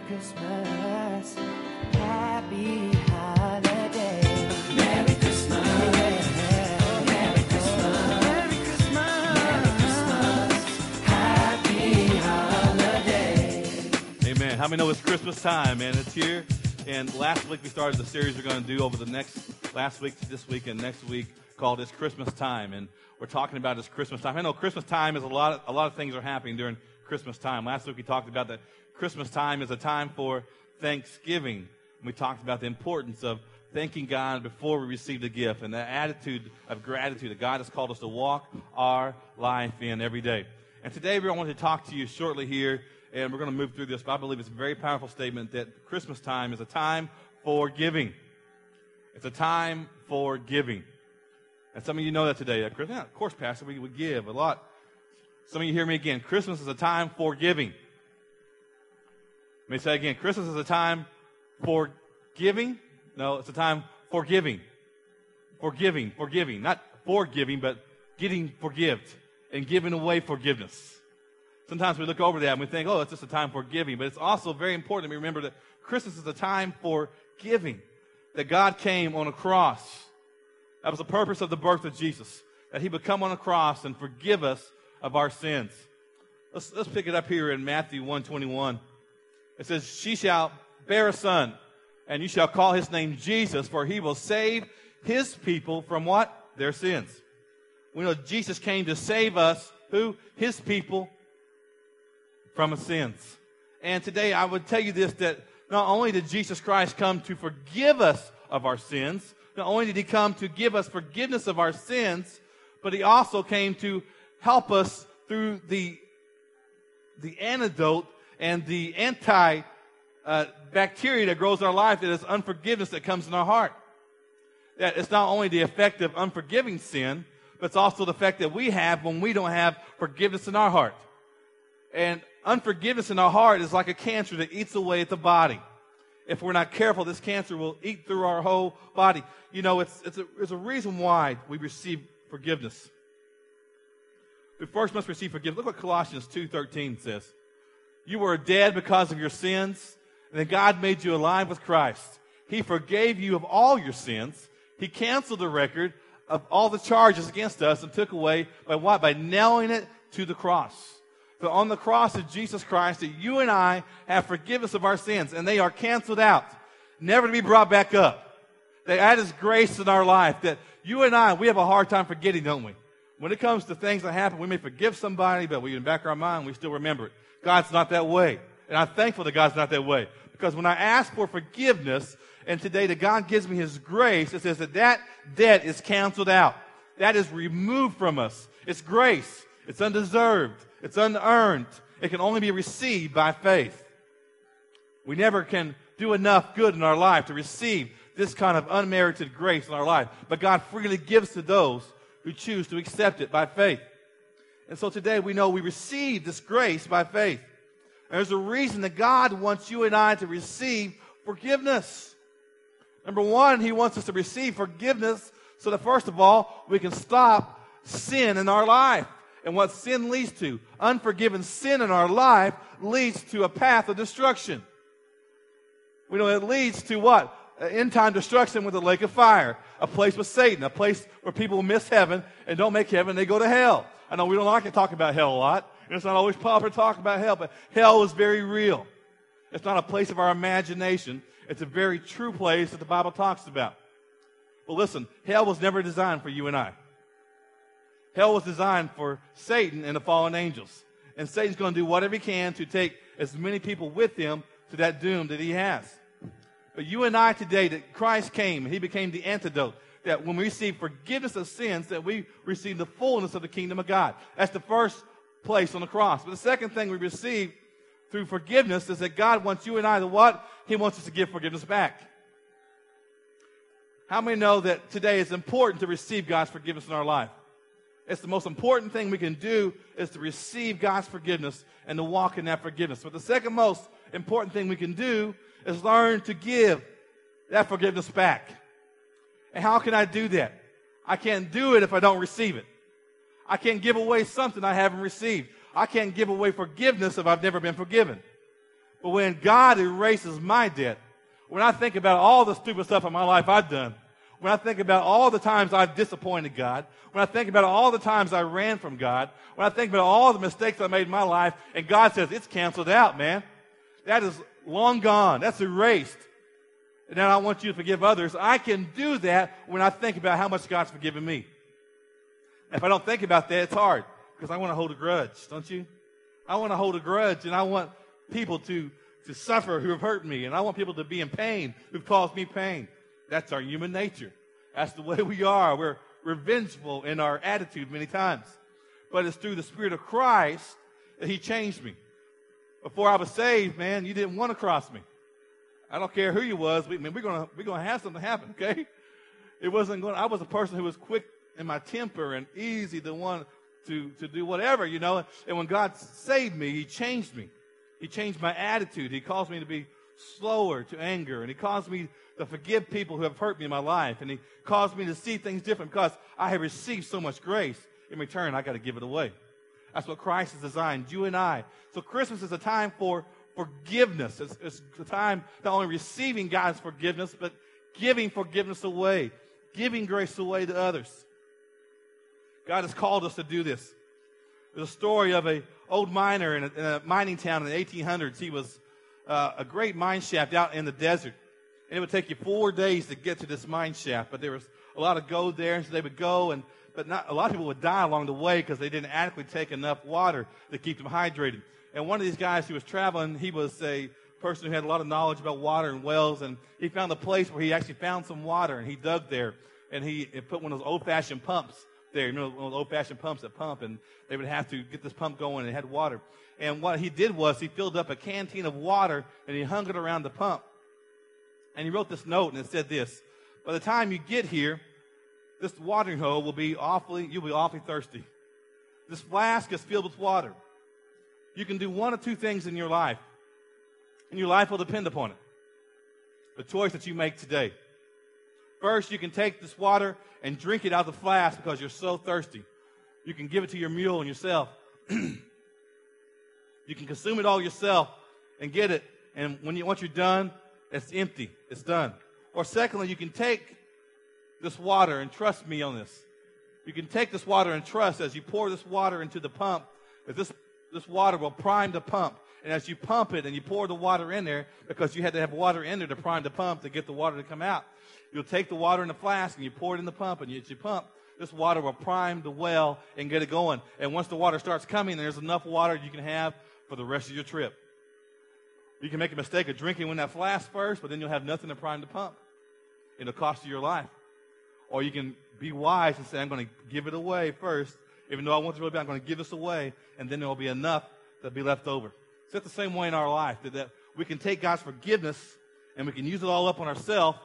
Christmas, happy holiday. Merry Christmas, yeah. Merry Christmas, Merry Christmas, Merry Christmas, happy holiday. Amen. How many know it's Christmas time, man? It's here. And last week we started the series we're going to do over the last week to this week and next week called It's Christmas Time. And we're talking about it's Christmas time. I know Christmas time is a lot of things are happening during Christmas time. Last week we talked about that Christmas time is a time for Thanksgiving. We talked about the importance of thanking God before we receive the gift and the attitude of gratitude that God has called us to walk our life in every day. And today we want to talk to you shortly here, and we're going to move through this, but I believe it's a very powerful statement that Christmas time is a time for giving. It's a time for giving. And some of you know that today. Yeah, of course, Pastor, we give a lot. Some of you hear me again. Christmas is a time for giving. Let me say again, Christmas is a time for giving. No, it's a time for giving. For giving. Not for giving, but getting forgived and giving away forgiveness. Sometimes we look over that and we think, oh, it's just a time for giving. But it's also very important to remember that Christmas is a time for giving. That God came on a cross. That was the purpose of the birth of Jesus. That he would come on a cross and forgive us of our sins. Let's pick it up here in Matthew 1:21. It says, she shall bear a son, and you shall call his name Jesus, for he will save his people from what? Their sins. We know Jesus came to save us, who? His people from his sins. And today I would tell you this, that not only did Jesus Christ come to forgive us of our sins, not only did he come to give us forgiveness of our sins, but he also came to help us through the antidote and the bacteria that grows in our life, that is unforgiveness that comes in our heart. That it's not only the effect of unforgiving sin, but it's also the effect that we have when we don't have forgiveness in our heart. And unforgiveness in our heart is like a cancer that eats away at the body. If we're not careful, this cancer will eat through our whole body. You know, it's a reason why we receive forgiveness. We first must receive forgiveness. Look what Colossians 2:13 says. You were dead because of your sins, and then God made you alive with Christ. He forgave you of all your sins. He canceled the record of all the charges against us and took away by what? By nailing it to the cross. So on the cross of Jesus Christ, that you and I have forgiveness of our sins, and they are canceled out, never to be brought back up. That is grace in our life, that you and I, we have a hard time forgetting, don't we? When it comes to things that happen, we may forgive somebody, but in the back of our mind, we still remember it. God's not that way. And I'm thankful that God's not that way. Because when I ask for forgiveness, and today that God gives me his grace, it says that debt is canceled out. That is removed from us. It's grace. It's undeserved. It's unearned. It can only be received by faith. We never can do enough good in our life to receive this kind of unmerited grace in our life. But God freely gives to those who choose to accept it by faith. And so today we know we receive this grace by faith. And there's a reason that God wants you and I to receive forgiveness. Number one, he wants us to receive forgiveness so that first of all, we can stop sin in our life. And what sin leads to, unforgiven sin in our life, leads to a path of destruction. We know it leads to what? End-time destruction with the lake of fire. A place with Satan. A place where people miss heaven and don't make heaven, they go to hell. I know we don't like to talk about hell a lot. And it's not always popular to talk about hell, but hell is very real. It's not a place of our imagination. It's a very true place that the Bible talks about. Well, listen, hell was never designed for you and I. Hell was designed for Satan and the fallen angels. And Satan's going to do whatever he can to take as many people with him to that doom that he has. But you and I today, that Christ came, and he became the antidote. That when we receive forgiveness of sins, that we receive the fullness of the kingdom of God. That's the first place on the cross. But the second thing we receive through forgiveness is that God wants you and I to what? He wants us to give forgiveness back. How many know that today it's important to receive God's forgiveness in our life? It's the most important thing we can do is to receive God's forgiveness and to walk in that forgiveness. But the second most important thing we can do is learn to give that forgiveness back. And how can I do that? I can't do it if I don't receive it. I can't give away something I haven't received. I can't give away forgiveness if I've never been forgiven. But when God erases my debt, when I think about all the stupid stuff in my life I've done, when I think about all the times I've disappointed God, when I think about all the times I ran from God, when I think about all the mistakes I made in my life, and God says, it's canceled out, man. That is long gone. That's erased. And now I want you to forgive others. I can do that when I think about how much God's forgiven me. If I don't think about that, it's hard, because I want to hold a grudge, don't you? I want to hold a grudge, and I want people to suffer who have hurt me, and I want people to be in pain who've caused me pain. That's our human nature. That's the way we are. We're revengeful in our attitude many times. But it's through the Spirit of Christ that He changed me. Before I was saved, man, you didn't want to cross me. I don't care who you was. We're gonna have something happen, okay? It wasn't going. I was a person who was quick in my temper and easy to want to do whatever, you know. And when God saved me, He changed me. He changed my attitude. He caused me to be slower to anger, and He caused me to forgive people who have hurt me in my life, and He caused me to see things different because I have received so much grace. In return, I got to give it away. That's what Christ has designed, you and I. So Christmas is a time for forgiveness. It's a time not only receiving God's forgiveness, but giving forgiveness away, giving grace away to others. God has called us to do this. There's a story of an old miner in a mining town in the 1800s. He was a great mine shaft out in the desert. And it would take you 4 days to get to this mine shaft. But there was a lot of gold there, and so they would go, but a lot of people would die along the way because they didn't adequately take enough water to keep them hydrated. And one of these guys who was traveling, he was a person who had a lot of knowledge about water and wells, and he found a place where he actually found some water, and he dug there, and he put one of those old-fashioned pumps there, you know, one of those old-fashioned pumps that pump, and they would have to get this pump going, and it had water. And what he did was he filled up a canteen of water, and he hung it around the pump. And he wrote this note, and it said this: by the time you get here, this watering hole you'll be awfully thirsty. This flask is filled with water. You can do one of two things in your life, and your life will depend upon it. The choice that you make today. First, you can take this water and drink it out of the flask because you're so thirsty. You can give it to your mule and yourself. You can consume it all yourself and get it, and once you're done, it's empty. It's done. Or secondly, you can take this water, and trust me on this. You can take this water and trust as you pour this water into the pump, that this water will prime the pump. And as you pump it and you pour the water in there, because you had to have water in there to prime the pump to get the water to come out, you'll take the water in the flask and you pour it in the pump, and as you pump, this water will prime the well and get it going. And once the water starts coming, there's enough water you can have for the rest of your trip. You can make a mistake of drinking in that flask first, but then you'll have nothing to prime the pump. It'll cost you your life. Or you can be wise and say, I'm going to give it away first. Even though I want to really be, I'm going to give this away, and then there will be enough that'll be left over. It's the same way in our life, that we can take God's forgiveness and we can use it all up on ourselves.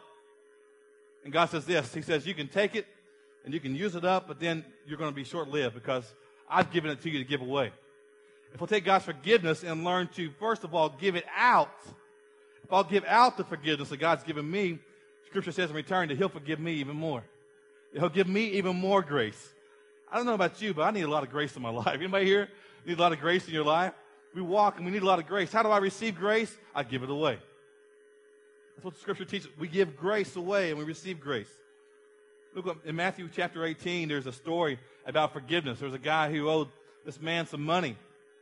And God says this. He says, you can take it and you can use it up, but then you're going to be short-lived because I've given it to you to give away. If we'll take God's forgiveness and learn to, first of all, give it out, if I'll give out the forgiveness that God's given me, Scripture says in return that He'll forgive me even more. He'll give me even more grace. I don't know about you, but I need a lot of grace in my life. Anybody here need a lot of grace in your life? We walk and we need a lot of grace. How do I receive grace? I give it away. That's what the Scripture teaches. We give grace away and we receive grace. Look up in Matthew chapter 18, there's a story about forgiveness. There was a guy who owed this man some money.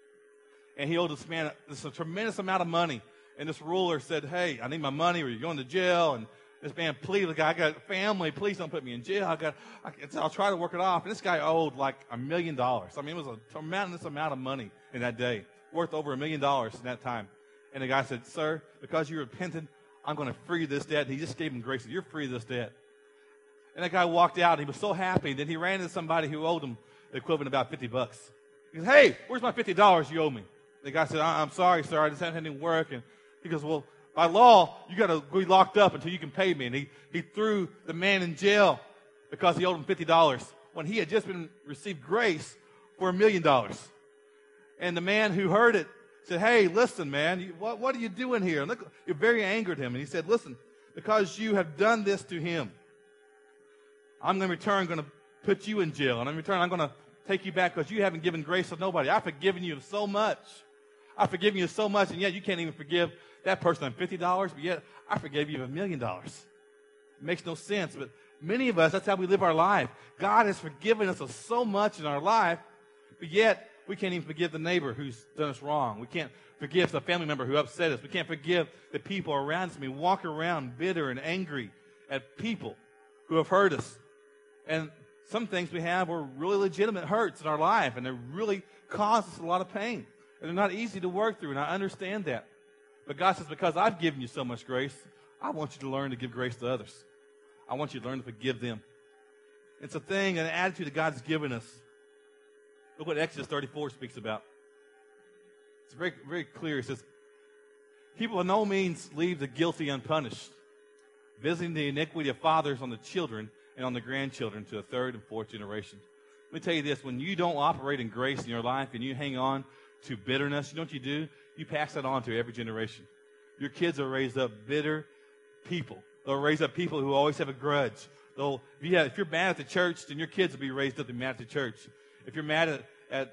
And he owed this man a tremendous amount of money. And this ruler said, hey, I need my money or you're going to jail. And this man pleaded, I got a family, please don't put me in jail. I'll try to work it off. And this guy owed like $1 million. I mean, it was a tremendous amount of money in that day, worth over $1 million in that time. And the guy said, sir, because you repented, I'm going to free this debt. And he just gave him grace. You're free of this debt. And that guy walked out. And he was so happy. Then he ran into somebody who owed him the equivalent of about $50. He goes, hey, where's my $50 you owe me? The guy said, I'm sorry, sir. I just haven't had any work. And he goes, well, by law, you got to be locked up until you can pay me. And he threw the man in jail because he owed him $50 when he had just received grace for $1 million. And the man who heard it said, hey, listen, man, what are you doing here? And look, it very angered him. And he said, listen, because you have done this to him, I'm going to put you in jail. And in return, I'm going to take you back because you haven't given grace to nobody. I've forgiven you so much. I've forgiven you so much, and yet you can't even forgive that person $50, but yet I forgave you $1 million. It makes no sense, but many of us, that's how we live our life. God has forgiven us of so much in our life, but yet we can't even forgive the neighbor who's done us wrong. We can't forgive the family member who upset us. We can't forgive the people around us. We walk around bitter and angry at people who have hurt us. And some things we have are really legitimate hurts in our life, and they really cause us a lot of pain. And they're not easy to work through, and I understand that. But God says, because I've given you so much grace, I want you to learn to give grace to others. I want you to learn to forgive them. It's a thing, an attitude that God's given us. Look what Exodus 34 speaks about. It's very, very clear. It says, he will by no means leave the guilty unpunished, visiting the iniquity of fathers on the children and on the grandchildren to the third and fourth generation. Let me tell you this. When you don't operate in grace in your life and you hang on to bitterness, you know what you do? You pass that on to every generation. Your kids are raised up bitter people. They'll raise up people who always have a grudge. If you're mad at the church, then your kids will be raised up to be mad at the church. If you're mad at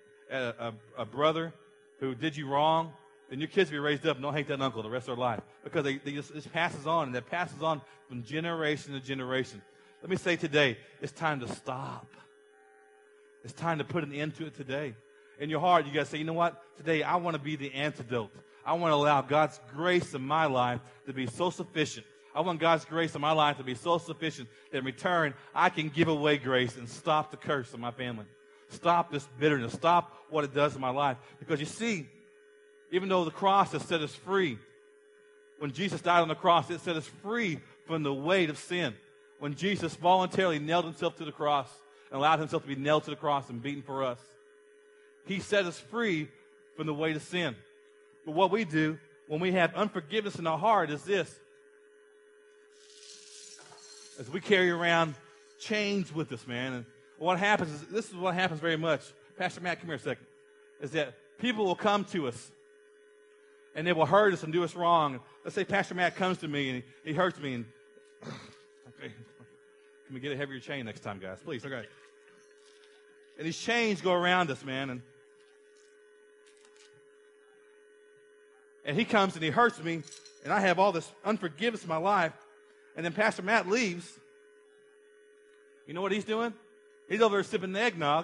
a brother who did you wrong, then your kids will be raised up and they'll hate that uncle the rest of their life. Because it passes on, and that passes on from generation to generation. Let me say today, it's time to stop. It's time to put an end to it today. In your heart, you got to say, you know what? Today, I want to be the antidote. I want to allow God's grace in my life to be so sufficient. I want God's grace in my life to be so sufficient that in return, I can give away grace and stop the curse of my family. Stop this bitterness. Stop what it does in my life. Because you see, even though the cross has set us free, when Jesus died on the cross, it set us free from the weight of sin. When Jesus voluntarily nailed himself to the cross and allowed himself to be nailed to the cross and beaten for us, he set us free from the weight of sin. But what we do when we have unforgiveness in our heart is this. As we carry around chains with us, man. And what happens is, this is what happens very much. Pastor Matt, come here a second. Is that people will come to us and they will hurt us and do us wrong. Let's say Pastor Matt comes to me and he hurts me and okay, can we get a heavier chain next time, guys? Please, okay. And these chains go around us, man. And he comes and he hurts me, and I have all this unforgiveness in my life. And then Pastor Matt leaves. You know what he's doing? He's over there sipping the eggnog,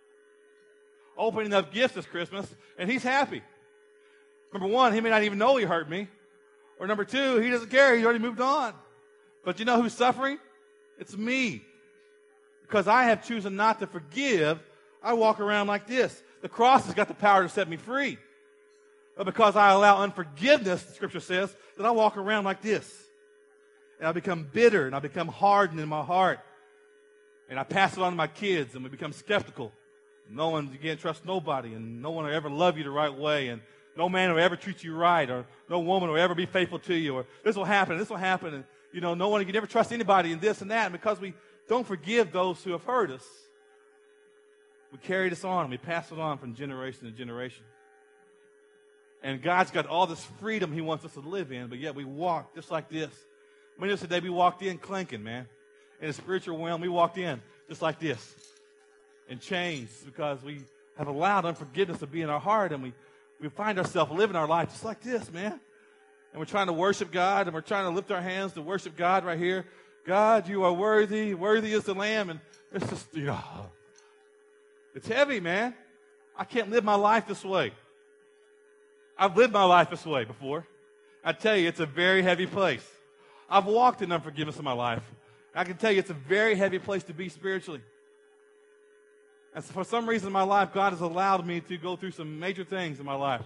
opening up gifts this Christmas, and he's happy. Number one, he may not even know he hurt me. Or number two, he doesn't care. He's already moved on. But you know who's suffering? It's me. Because I have chosen not to forgive, I walk around like this. The cross has got the power to set me free. But because I allow unforgiveness, the Scripture says, that I walk around like this. And I become bitter, and I become hardened in my heart. And I pass it on to my kids, and we become skeptical. You can't trust nobody, and no one will ever love you the right way, and no man will ever treat you right, or no woman will ever be faithful to you, or this will happen, and no one, you can never trust anybody, and this and that. And because we don't forgive those who have hurt us, we carry this on, and we pass it on from generation to generation. And God's got all this freedom he wants us to live in, but yet we walk just like this. I mean, today we walked in clinking, man. In the spiritual realm, we walked in just like this, in chains, because we have allowed unforgiveness to be in our heart, and we find ourselves living our life just like this, man. And we're trying to worship God, and we're trying to lift our hands to worship God right here. God, you are worthy. Worthy is the Lamb. And it's just, it's heavy, man. I can't live my life this way. I've lived my life this way before. I tell you, it's a very heavy place. I've walked in unforgiveness in my life. I can tell you it's a very heavy place to be spiritually. And so for some reason in my life, God has allowed me to go through some major things in my life.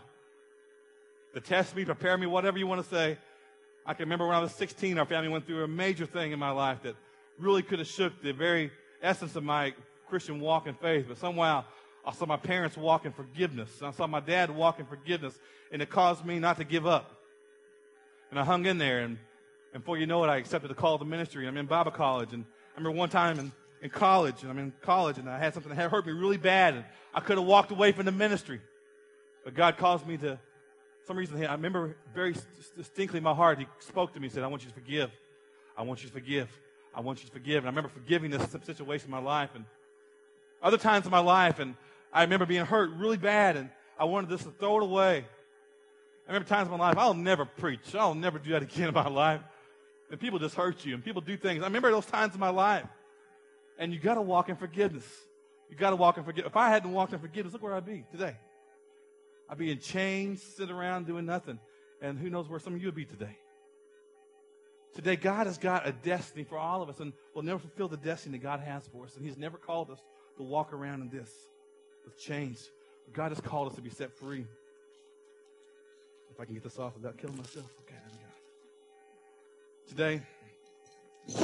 To test me, prepare me, whatever you want to say. I can remember when I was 16, our family went through a major thing in my life that really could have shook the very essence of my Christian walk in faith. But somehow, I saw my parents walk in forgiveness. I saw my dad walk in forgiveness, and it caused me not to give up. And I hung in there, and before you know it, I accepted the call to ministry. I'm in Bible college, and I remember one time in college, and I'm in college, and I had something that hurt me really bad, and I could have walked away from the ministry. But God caused me to, for some reason, I remember very distinctly in my heart, he spoke to me and said, I want you to forgive. I want you to forgive. I want you to forgive. And I remember forgiving this situation in my life, and other times in my life, and I remember being hurt really bad, and I wanted just to throw it away. I remember times in my life, I'll never preach. I'll never do that again in my life. And people just hurt you, and people do things. I remember those times in my life. And you got to walk in forgiveness. You got to walk in forgiveness. If I hadn't walked in forgiveness, look where I'd be today. I'd be in chains, sitting around doing nothing. And who knows where some of you would be today. Today, God has got a destiny for all of us, and we'll never fulfill the destiny that God has for us. And He's never called us to walk around in this with chains. But God has called us to be set free. If I can get this off without killing myself. Okay, there we go. Today,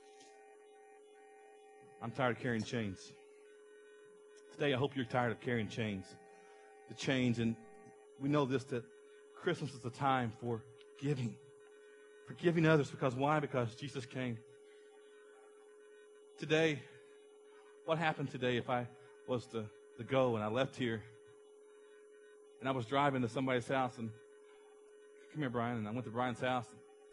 I'm tired of carrying chains. Today, I hope you're tired of carrying chains. The chains, and we know this, that Christmas is a time for giving. Forgiving others. Because why? Because Jesus came. Today, what happened today if I was to go and I left here and I was driving to somebody's house and, come here, Brian, and I went to Brian's house.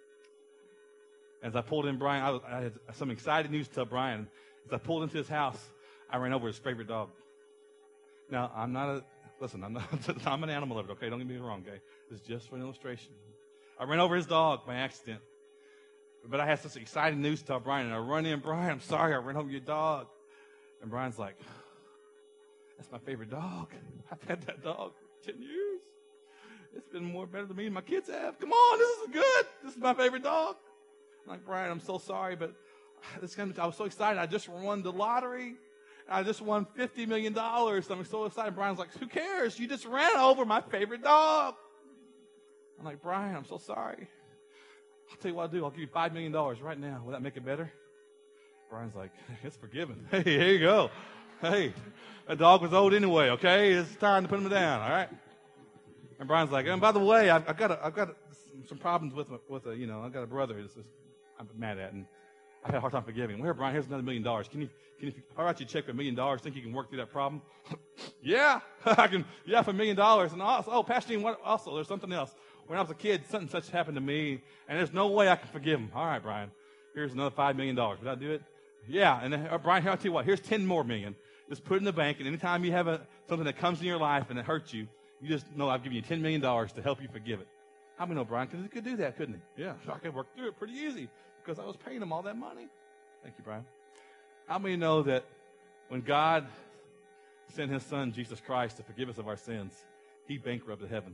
As I pulled in Brian, I had some exciting news to tell Brian. As I pulled into his house, I ran over his favorite dog. Now, I'm an animal lover, okay? Don't get me wrong, okay? This is just for an illustration. I ran over his dog by accident. But I had such exciting news to tell Brian, and I run in, Brian, I'm sorry, I ran over your dog. And Brian's like, that's my favorite dog. I've had that dog for 10 years. It's been more better than me and my kids have. Come on, this is good. This is my favorite dog. I'm like, Brian, I'm so sorry, but I was so excited. I just won the lottery. I just won $50 million. I'm so excited. Brian's like, who cares? You just ran over my favorite dog. I'm like, Brian, I'm so sorry. I'll tell you what I'll do. I'll give you $5 million right now. Will that make it better? Brian's like, it's forgiven. Hey, here you go. Hey, that dog was old anyway, okay? It's time to put him down, all right? And Brian's like, and by the way, I've got some problems with I've got a brother I'm mad at, and I had a hard time forgiving him. Here, Brian, here's another $1 million. Can you I'll write you a check for $1 million. Think you can work through that problem? Yeah, I can. Yeah, for $1 million. And also, Pastor Dean, also, there's something else. When I was a kid, something such happened to me, and there's no way I can forgive him. All right, Brian, here's another $5 million. Would I do it? Yeah, and then, Brian, here, I'll tell you what, here's 10 more million. Just put it in the bank, and anytime you have something that comes in your life and it hurts you, you just know I've given you $10 million to help you forgive it. How many know Brian could do that, couldn't he? Yeah, I could work through it pretty easy because I was paying him all that money. Thank you, Brian. How many know that when God sent His Son, Jesus Christ, to forgive us of our sins, He bankrupted heaven?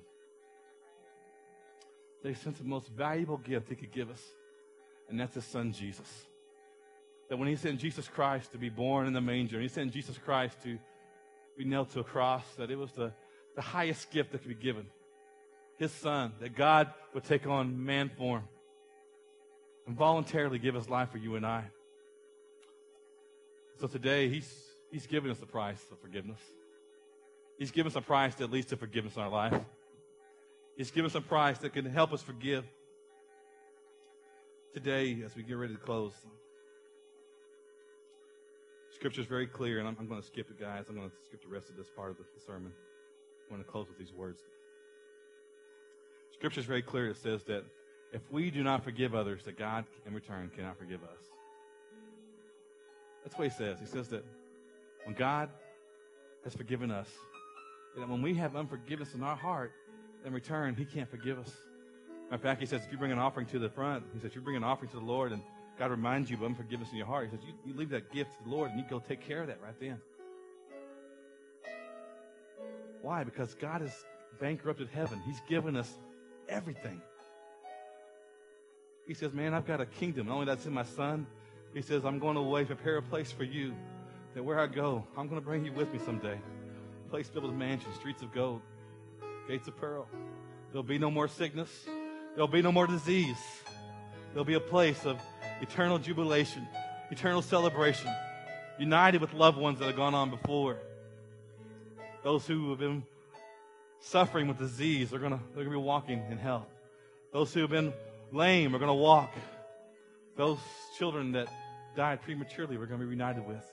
They sent the most valuable gift He could give us, and that's His Son, Jesus. That when He sent Jesus Christ to be born in the manger, and He sent Jesus Christ to be nailed to a cross, that it was the highest gift that could be given. His Son, that God would take on man form and voluntarily give His life for you and I. So today, He's given us the price of forgiveness. He's given us a price that leads to forgiveness in our life. He's given us a price that can help us forgive. Today, as we get ready to close, Scripture is very clear, and I'm going to skip it, guys. I'm going to skip the rest of this part of the sermon. I'm going to close with these words. Scripture is very clear. It says that if we do not forgive others, that God, in return, cannot forgive us. That's what He says. He says that when God has forgiven us, that when we have unforgiveness in our heart, in return, He can't forgive us. In fact, He says, if you bring an offering to the front, He says, if you bring an offering to the Lord and God reminds you of unforgiveness in your heart, He says, you leave that gift to the Lord and you go take care of that right then. Why? Because God has bankrupted heaven. He's given us everything. He says, man, I've got a kingdom. Not only that's in my Son, He says, I'm going away to prepare a place for you, that where I go, I'm going to bring you with me someday. A place filled with mansions, streets of gold, gates of pearl. There'll be no more sickness. There'll be no more disease. There'll be a place of eternal jubilation, eternal celebration, united with loved ones that have gone on before. Those who have been suffering with disease, they're going to be walking in health. Those who have been lame are going to walk. Those children that died prematurely, we're going to be reunited with.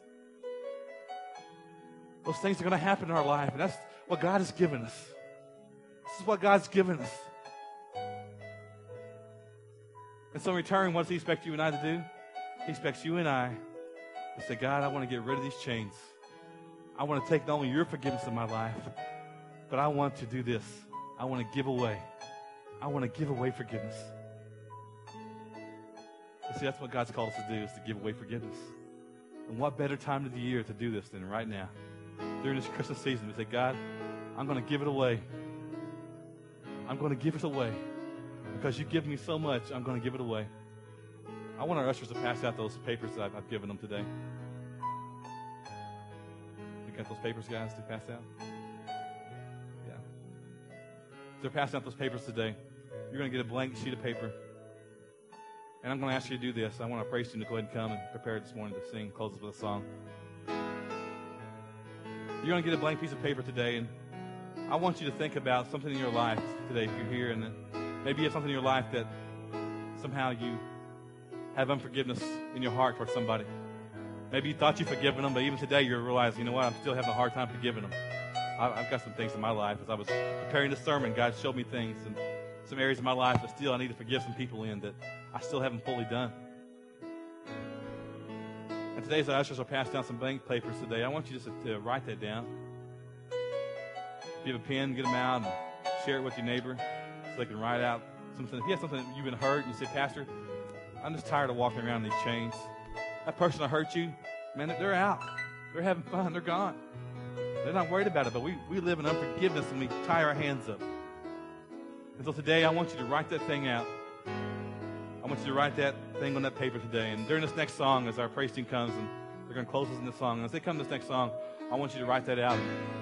Those things are going to happen in our life, and that's what God has given us. This is what God's given us. And so in return, what does He expect you and I to do? He expects you and I to say, God, I want to get rid of these chains. I want to take not only your forgiveness in my life, But I want to do this. I want to give away. I want to give away forgiveness. You see, that's what God's called us to do, is to give away forgiveness. And what better time of the year to do this than right now? During this Christmas season, we say, God, I'm going to give it away. I'm going to give it away. Because you give me so much, I'm going to give it away. I want our ushers to pass out those papers that I've given them today. You got those papers, guys, to pass out? Yeah. They're passing out those papers today. You're going to get a blank sheet of paper. And I'm going to ask you to do this. I want our praise team to go ahead and come and prepare this morning to sing, close us with a song. You're going to get a blank piece of paper today, and I want you to think about something in your life today if you're here, and maybe you have something in your life that somehow you have unforgiveness in your heart towards somebody. Maybe you thought you'd forgiven them, but even today you're realizing, you know what, I'm still having a hard time forgiving them. I've got some things in my life. As I was preparing this sermon, God showed me things and some areas of my life that still I need to forgive some people in that I still haven't fully done. And today, as the ushers will pass down some blank papers today, I want you just to write that down. If you have a pen, get them out and share it with your neighbor so they can write out something. If you have something that you've been hurt and you say, Pastor, I'm just tired of walking around in these chains. That person that hurt you, man, they're out. They're having fun. They're gone. They're not worried about it, but we live in unforgiveness and we tie our hands up. And so today, I want you to write that thing out. I want you to write that thing on that paper today. And during this next song, as our praise team comes, and they're going to close us in this song, and as they come to this next song, I want you to write that out.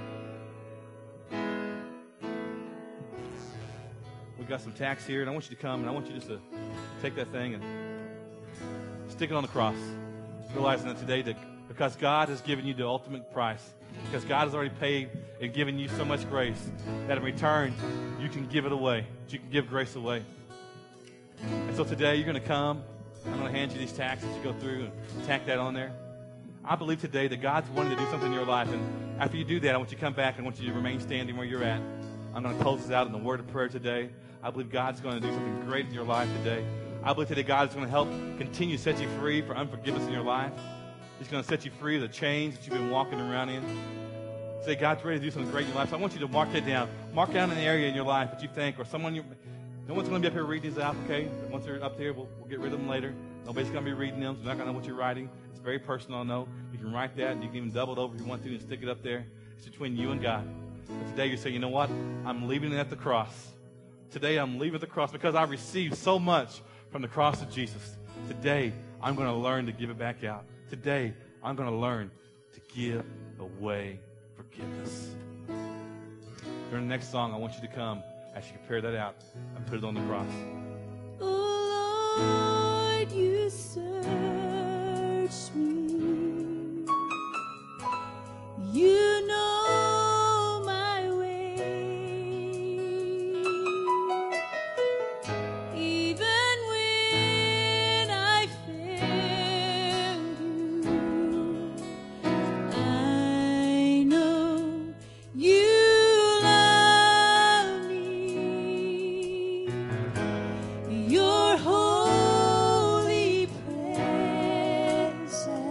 We've got some tacks here, and I want you to come, and I want you just to take that thing and stick it on the cross. Realizing that today, that because God has given you the ultimate price, because God has already paid and given you so much grace, that in return, you can give it away. You can give grace away. And so today, you're going to come. I'm going to hand you these tacks as you go through and tack that on there. I believe today that God's wanting to do something in your life. And after you do that, I want you to come back and I want you to remain standing where you're at. I'm going to close this out in the word of prayer today. I believe God's going to do something great in your life today. I believe today God is going to help continue to set you free for unforgiveness in your life. He's going to set you free of the chains that you've been walking around in. Say, God's ready to do something great in your life. So I want you to mark that down. Mark down an area in your life that you think, or someone you... No one's going to be up here reading these out, okay? Once they're up there, we'll get rid of them later. Nobody's going to be reading them, so they're not going to know what you're writing. It's very personal, I know. You can write that, and you can even double it over if you want to and stick it up there. It's between you and God. But today you say, you know what? I'm leaving it at the cross. Today I'm leaving at the cross because I received so much from the cross of Jesus. Today I'm going to learn to give it back out. Today I'm going to learn to give away forgiveness. During the next song, I want you to come as you prepare that out and put it on the cross. Oh Lord, you search me. You know my way. Even when I failed you, I know you love me. Your holy presence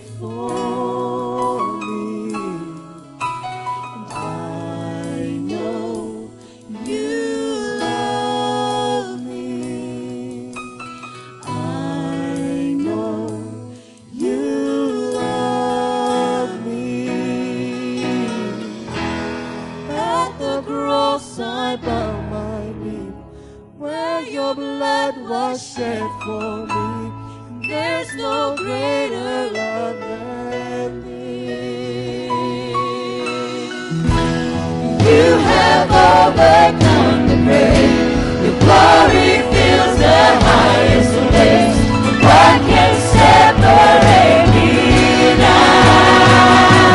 for me. And I know you love me. I know you love me. At the cross I bow my knee, where your blood was shed for me. There's no greater love than this. You have overcome the grave. Your glory fills the highest place. What can separate me now?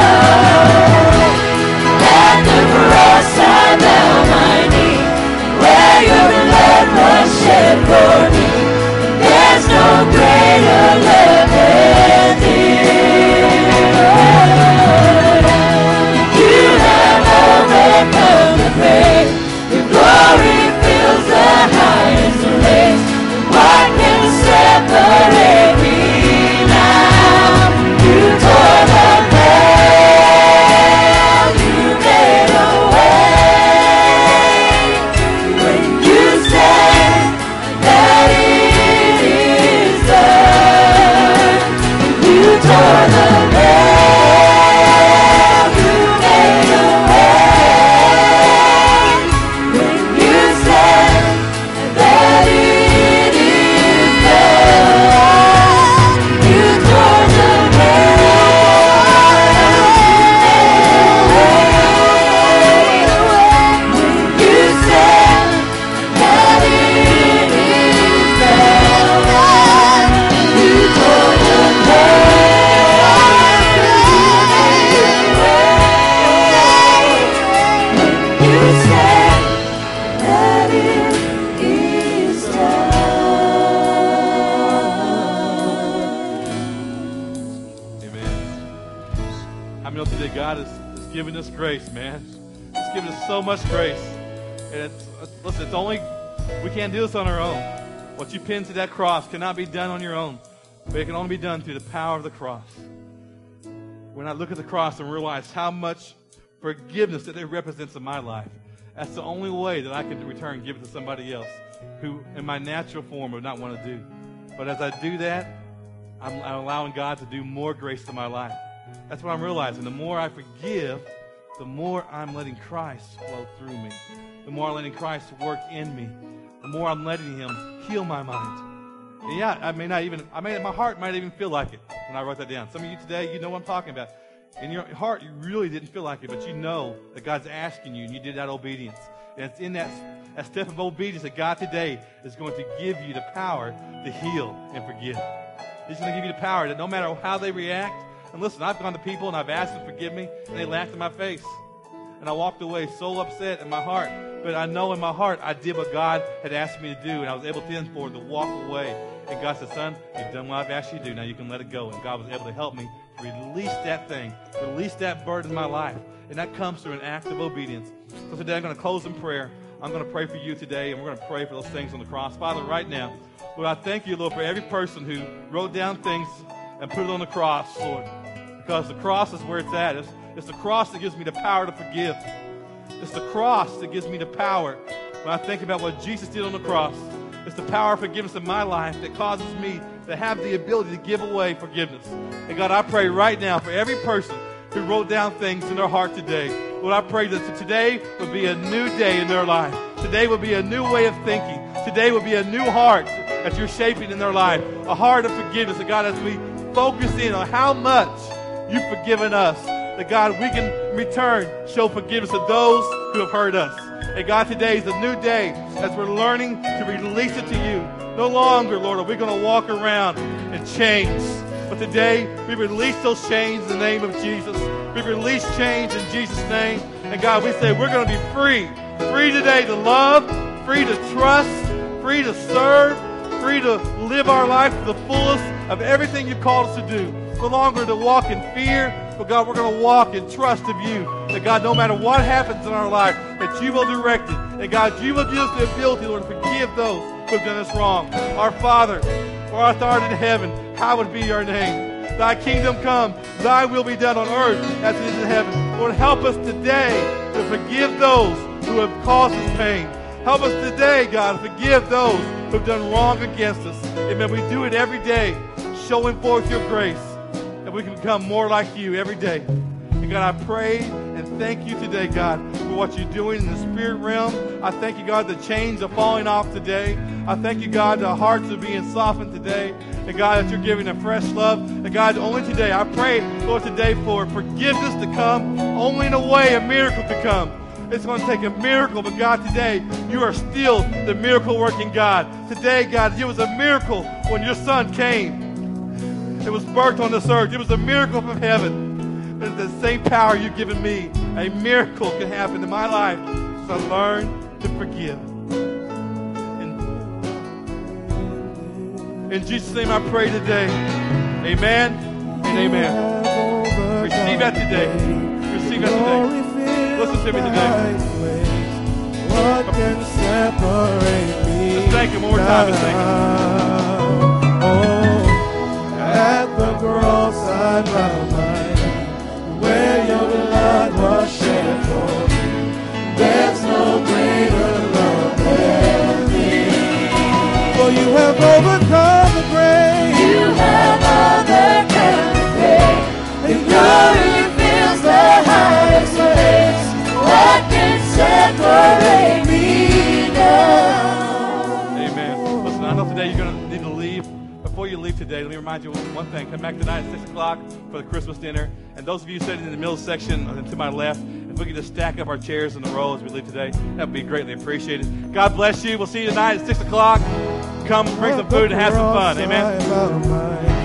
At the cross I bow my knee, where your blood was shed for me. There's no greater love than this. You have overcome the grave. Your glory fills the highest place. What can separate me now? You tore the veil. You made a way. When you said that it is done, you tore the veil. You made a way. When you said that it is done, you tore the veil. When you said that it is done, you tore the veil. You said that it is done. Amen. How many know today God is giving us grace, man? He's giving us so much grace. And listen, it's only, we can't do this on our own. What you pinned to that cross cannot be done on your own. But it can only be done through the power of the cross. When I look at the cross and realize how much forgiveness that it represents in my life, that's the only way that I can return and give it to somebody else who in my natural form would not want to do. But as I do that, I'm allowing God to do more grace to my life. That's what I'm realizing. The more I forgive, the more I'm letting Christ flow through me. The more I'm letting Christ work in me. The more I'm letting Him heal my mind. And yeah, my heart might even feel like it when I wrote that down. Some of you today, you know what I'm talking about. In your heart, you really didn't feel like it, but you know that God's asking you, and you did that obedience. And it's in that step of obedience that God today is going to give you the power to heal and forgive. He's going to give you the power that no matter how they react, and listen, I've gone to people and I've asked them to forgive me, and they laughed in my face. And I walked away so upset in my heart. But I know in my heart I did what God had asked me to do, and I was able to henceforth to walk away. And God said, son, you've done what I've asked you to do. Now you can let it go. And God was able to help me to release that thing, release that burden in my life. And that comes through an act of obedience. So today I'm going to close in prayer. I'm going to pray for you today, and we're going to pray for those things on the cross. Father, right now, Lord, I thank you, Lord, for every person who wrote down things and put it on the cross, Lord. Because the cross is where it's at. It's the cross that gives me the power to forgive. It's the cross that gives me the power. When I think about what Jesus did on the cross, it's the power of forgiveness in my life that causes me to have the ability to give away forgiveness. And God, I pray right now for every person who wrote down things in their heart today. Lord, I pray that today would be a new day in their life. Today would be a new way of thinking. Today would be a new heart that you're shaping in their life. A heart of forgiveness. And God, as we focus in on how much you've forgiven us, that God, we can in return show forgiveness to those who have hurt us. And God, today is a new day as we're learning to release it to you. No longer, Lord, are we going to walk around in chains. But today, we release those chains in the name of Jesus. We release chains in Jesus' name. And God, we say we're going to be free. Free today to love, free to trust, free to serve, free to live our life to the fullest of everything you've called us to do. No longer to walk in fear, but God, we're going to walk in trust of you. That God, no matter what happens in our life, that you will direct it. And God, you will give us the ability, Lord, to forgive those who have done us wrong. Our Father, who art in heaven, hallowed be your name. Thy kingdom come, thy will be done on earth as it is in heaven. Lord, help us today to forgive those who have caused us pain. Help us today, God, to forgive those who have done wrong against us. Amen. We do it every day, showing forth your grace, and we can become more like you every day. And God, I pray and thank you today, God, for what you're doing in the spirit realm. I thank you, God, the chains are falling off today. I thank you, God, the hearts are being softened today. And God, that you're giving a fresh love. And God, only today, I pray, Lord, today for forgiveness to come. Only in a way a miracle to come. It's going to take a miracle, but God, today, you are still the miracle-working God. Today, God, it was a miracle when your son came. It was birthed on this earth. It was a miracle from heaven. And the same power you've given me, a miracle can happen in my life. So learn to forgive. In Jesus' name I pray today. Amen and amen. Receive that today. Receive that today. Listen to me today. What can separate me? Just thank him one more time. Just thank him. Oh, at the cross I bow my knee, where your blood was shed for me. There's no greater love than this. For you have overcome the grave. You have overcome the grave. And glory fills the highest place. What can separate me now? Amen. Listen, I know today you're going to need to leave. Before you leave today, let me remind you one thing. Come back tonight at 6 o'clock for the Christmas dinner. And those of you sitting in the middle section to my left, if we could just stack up our chairs in the row as we leave today, that would be greatly appreciated. God bless you. We'll see you tonight at 6 o'clock. Come bring some food and have some fun. Amen.